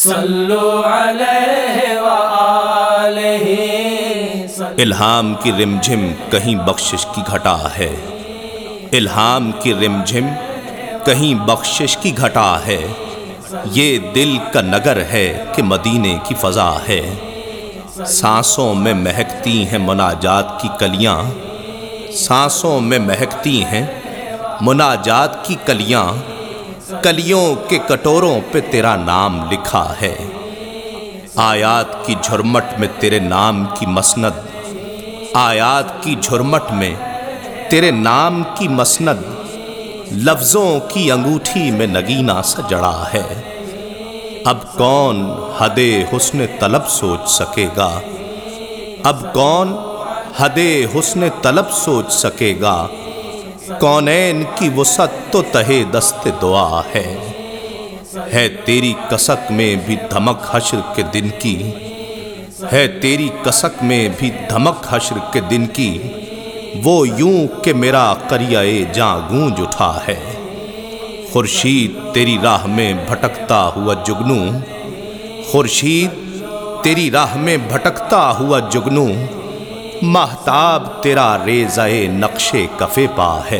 صلو علیہ وآلہ۔ الہام کی رمجھم کہیں بخشش کی گھٹا ہے، الہام کی رمجھم کہیں بخشش کی گھٹا ہے، یہ دل کا نگر ہے کہ مدینے کی فضا ہے۔ سانسوں میں مہکتی ہیں مناجات کی کلیاں، سانسوں میں مہکتی ہیں مناجات کی کلیاں، کلیوں کے کٹوروں پہ تیرا نام لکھا ہے۔ آیات کی جھرمٹ میں تیرے نام کی مسند، آیات کی جھرمٹ میں تیرے نام کی مسند، لفظوں کی انگوٹھی میں نگینہ سا جڑا ہے۔ اب کون حد حسن طلب سوچ سکے گا، اب کون حد حسن طلب سوچ سکے گا، کونین کی وسعت تو تہے دست دعا ہے تیری کسک میں بھی دھمک حشر کے دن کی، ہے تیری کسک میں بھی دھمک حشر کے دن کی، وہ یوں کہ میرا قریۂ جاں گونج اٹھا ہے۔ خورشید تیری راہ میں بھٹکتا ہوا جگنو، خورشید تیری راہ میں بھٹکتا ہوا جگنو، مہتاب تیرا ریزۂ نقش کفے پا ہے۔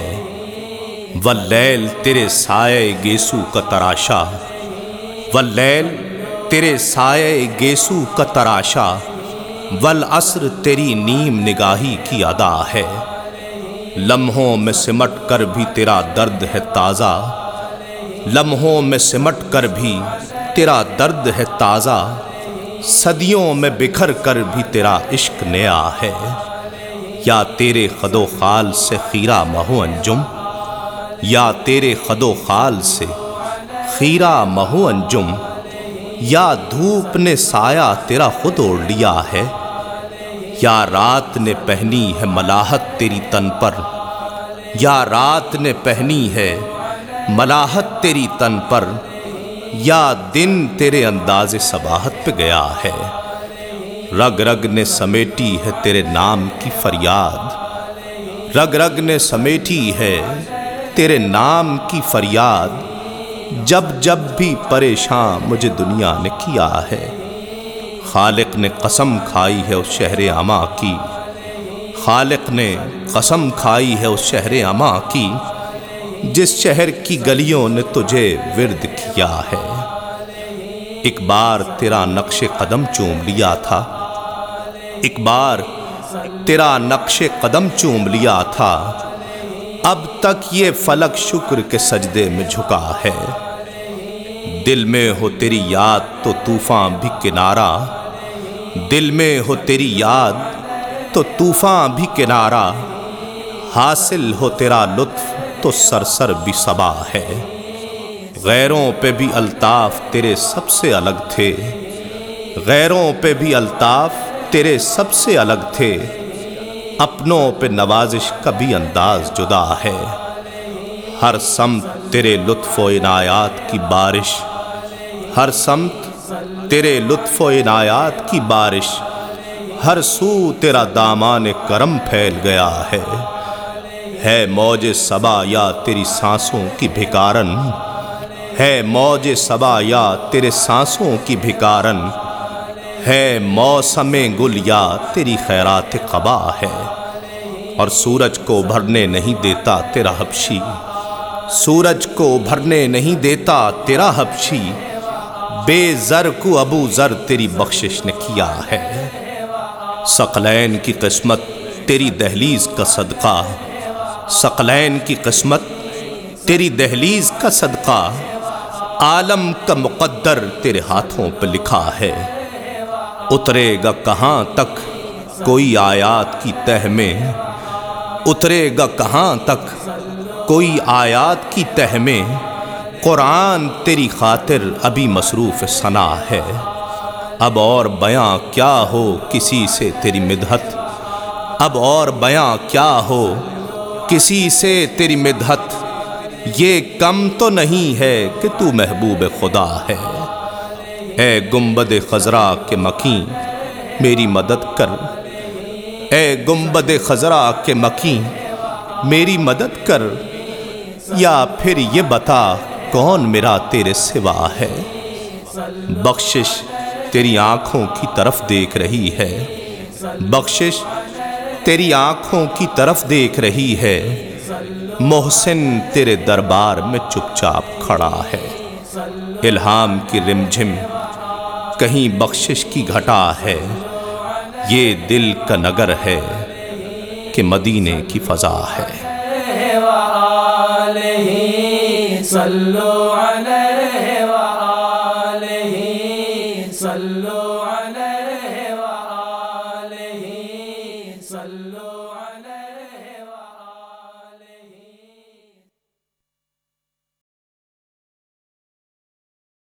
واللیل تیرے سایہ گیسو کا تراشا، واللیل تیرے سایہ گیسو کا تراشا، والعصر تیری نیم نگاہی کی ادا ہے۔ لمحوں میں سمٹ کر بھی تیرا درد ہے تازہ، لمحوں میں سمٹ کر بھی تیرا درد ہے تازہ، صدیوں میں بکھر کر بھی تیرا عشق نیا ہے۔ یا تیرے خد و خال سے خیرہ مہو انجم، یا تیرے خد و خال سے خیرہ مہو انجم، یا دھوپ نے سایہ تیرا خود اوڑھ لیا ہے، یا رات نے پہنی ہے ملاحت تیری تن پر، یا رات نے پہنی ہے ملاحت تیری تن پر، یا دن تیرے انداز صباحت پہ گیا ہے۔ رگ رگ نے سمیٹی ہے تیرے نام کی فریاد، رگ رگ نے سمیٹی ہے تیرے نام کی فریاد، جب جب بھی پریشان مجھے دنیا نے کیا ہے۔ خالق نے قسم کھائی ہے اس شہر عما کی، خالق نے قسم کھائی ہے اس شہر عما کی، جس شہر کی گلیوں نے تجھے ورد کیا ہے۔ ایک بار تیرا نقش قدم چوم لیا تھا، ایک بار تیرا نقش قدم چوم لیا تھا، اب تک یہ فلک شکر کے سجدے میں جھکا ہے۔ دل میں ہو تیری یاد تو طوفان بھی کنارہ، دل میں ہو تیری یاد تو طوفان بھی کنارہ، حاصل ہو تیرا لطف تو سرسر بھی صبا ہے۔ غیروں پہ بھی الطاف تیرے سب سے الگ تھے، غیروں پہ بھی الطاف تیرے سب سے الگ تھے، اپنوں پہ نوازش کا بھی انداز جدا ہے۔ ہر سمت تیرے لطف و عنایات کی بارش، ہر سمت تیرے لطف و عنایات کی بارش، ہر سو تیرا دامان کرم پھیل گیا ہے موج صبا یا تیری سانسوں کی بھکارن، ہے موج صبا یا تیرے سانسوں کی بھکارن، ہے موسم گل یا تیری خیرات قبا ہے۔ اور سورج کو بھرنے نہیں دیتا تیرا حبشی، سورج کو بھرنے نہیں دیتا تیرا حبشی، بے زر کو ابو ذر تیری بخشش نے کیا ہے۔ ثقلین کی قسمت تیری دہلیز کا صدقہ، ثقلین کی قسمت تیری دہلیز کا صدقہ، عالم کا مقدر تیرے ہاتھوں پہ لکھا ہے۔ اترے گا کہاں تک کوئی آیات کی تہ میں، اترے گا کہاں تک کوئی آیات کی تہ میں، قرآن تیری خاطر ابھی مصروف ثنا ہے۔ اب اور بیاں کیا ہو کسی سے تیری مدحت، اب اور بیاں کیا ہو کسی سے تیری مدحت، یہ کم تو نہیں ہے کہ تو محبوب خدا ہے۔ اے گنبد خضرا کے مکیں میری مدد کر، اے گنبد خضرا کے مکیں میری مدد کر، یا پھر یہ بتا کون میرا تیرے سوا ہے۔ بخشش تیری آنکھوں کی طرف دیکھ رہی ہے، بخشش تیری آنکھوں کی طرف دیکھ رہی ہے، محسن تیرے دربار میں چپ چاپ کھڑا ہے۔ الہام کی رمجھم کہیں بخشش کی گھٹا ہے، یہ دل کا نگر ہے کہ مدینے کی فضا ہے۔ وآلہ صلو علیہ